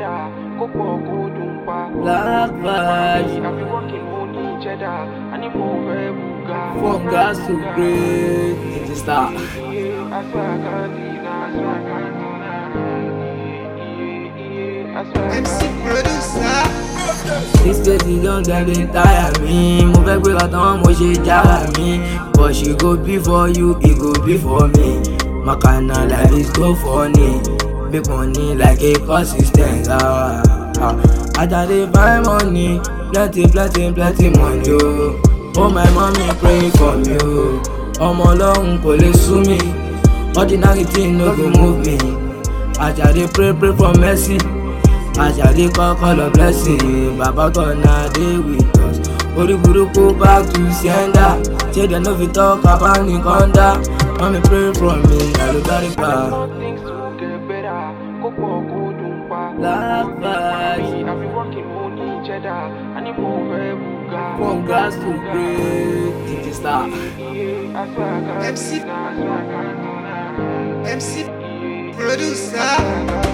better. Go for go don't pa. Black vibes. I be working money cheddar. I need more buga. From gas to great to start. I swear I can't deny. I swear I can't deny. I swear I MC can't producer. This baby don't get me tire me. Mo fẹ́ gbé lọ tán mo ṣe jára mi. But she go be for you, it go be for me. My kind of life is so funny. Make money like a consistent. I just dey find money, plenty money o. Oh my mommy pray for me o. Ọmọ Ọlọ́run kò lè sú mi. Ordinary thing no go move me. I just dey pray for mercy. I just dey call a blessing. Baba gonna dey with us. Orí burúkú back to sender. Say dem no fit talk about Nikonda. Mommy pray for me, Alubaripa. things to get better. Go for go don't pa. Black vibes. I be working money cheddar. I need more buga. From gas to great to start. I swear I can't MC deny. I swear I can't deny. MC producer.